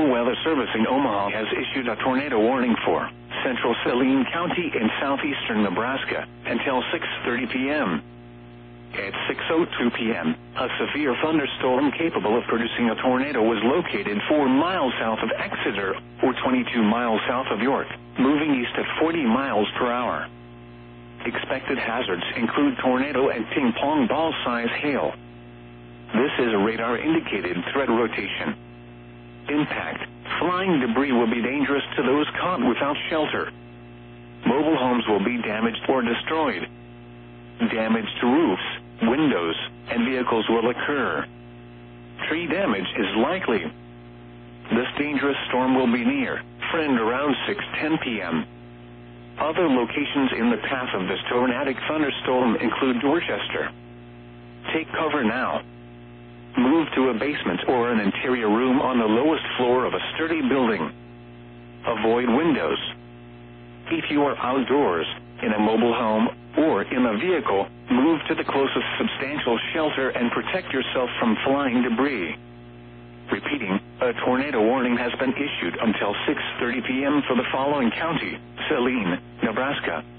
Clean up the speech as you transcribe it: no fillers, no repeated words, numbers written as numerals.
National Weather Service in Omaha has issued a tornado warning for central Saline County in southeastern Nebraska until 6:30 p.m. At 6:02 p.m., a severe thunderstorm capable of producing a tornado was located 4 miles south of Exeter, or 22 miles south of York, moving east at 40 miles per hour. Expected hazards include tornado and ping-pong ball-size hail. This is a radar-indicated threat rotation. Impact: flying debris will be dangerous to those caught without shelter. Mobile homes will be damaged or destroyed. Damage to roofs, windows, and vehicles will occur. Tree damage is likely. This dangerous storm will be near Friend around 6:10 p.m. Other locations in the path of this tornadic thunderstorm include Dorchester. Take cover now. Move to a basement or an interior room on the lowest floor of a sturdy building. Avoid windows. If you are outdoors, in a mobile home, or in a vehicle, move to the closest substantial shelter and protect yourself from flying debris. Repeating, a tornado warning has been issued until 6:30 p.m. for the following county: Saline, Nebraska,